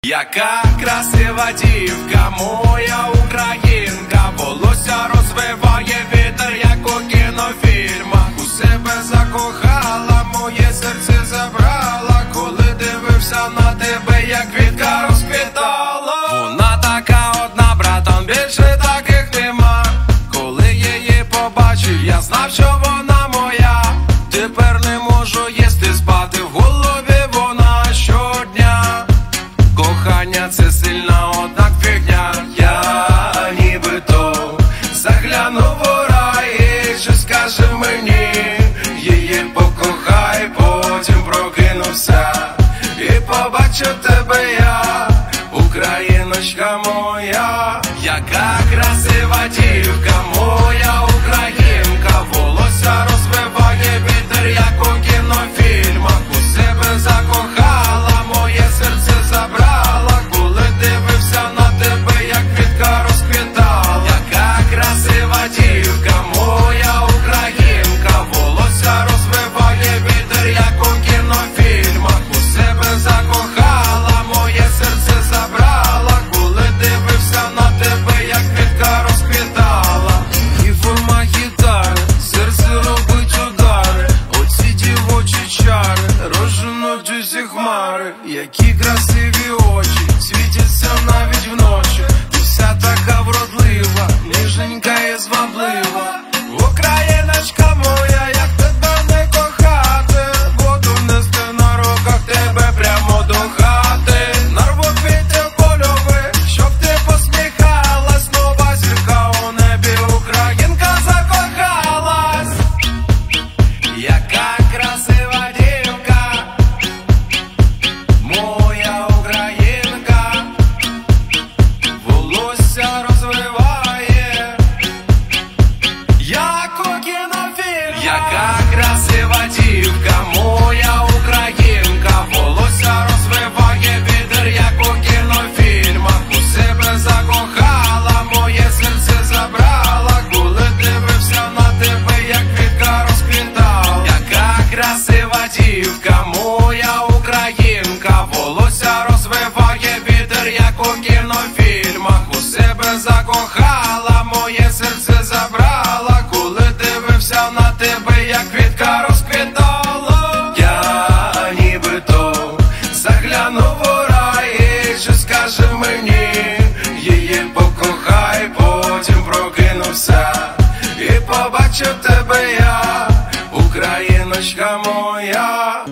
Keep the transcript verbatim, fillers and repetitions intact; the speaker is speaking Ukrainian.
Яка красива дівка, моя українка, волосся розвиває вітер, як у кінофільмах. У себе закохала, моє серце забрала, коли дивився на тебе, як квітка розквітала. Вона така одна, братан, більше таких нема. Коли її побачив, я знав, що вона моя. Тепер не можу їсти, спати, в голові вона щодня. Кохання — це сильна, однак фігня. Я нібито заглянув у рай, і що скаже мені, її покохай, потім прокинувся і побачив тебе я, україночка моя. Яка красива дівка, моя українка, волосся розвиває вітер, як у кінофільмах. У себе закохала, моє серце забрала, коли дивився на тебе, як квітка розквітала. Яка красива дівка, моя українка, волосся розвиває вітер, як у кінофільмах. У себе закохала, моє серце забрала, коли дивився на тебе, як квітка розквітала. І форма гітари, серце робить удари, оці дівочі чари розженуть усі хмари. Які красиві очі, світяться навіть вночі. Ти вся така вродлива, ніжненька і зваблива. Україночка моя, як тебе не кохати, буду нести на руках тебе прямо до хати. Нарву квітів польових, щоб ти посміхалась, нова зірка у небі, українка закохалась. Яка красива дівка, моя українка, волосся розвиває, як у кінофільмах. Яка красива дівка, моя українка, волосся розвиває вітер, як у кінофільмах. У себе закохала, моє серце забрала, коли дивився на тебе, як квітка розквітала. Яка красива дівка, моя українка, волосся розвиває вітер, як у кінофільмах. У себе закохала, моє серце забрала, коли дивився на тебе, як квітка розквітала. Я нібито заглянув у рай, і що скаже мені, її покохай, потім прокинувся і побачив тебе я, україночка моя.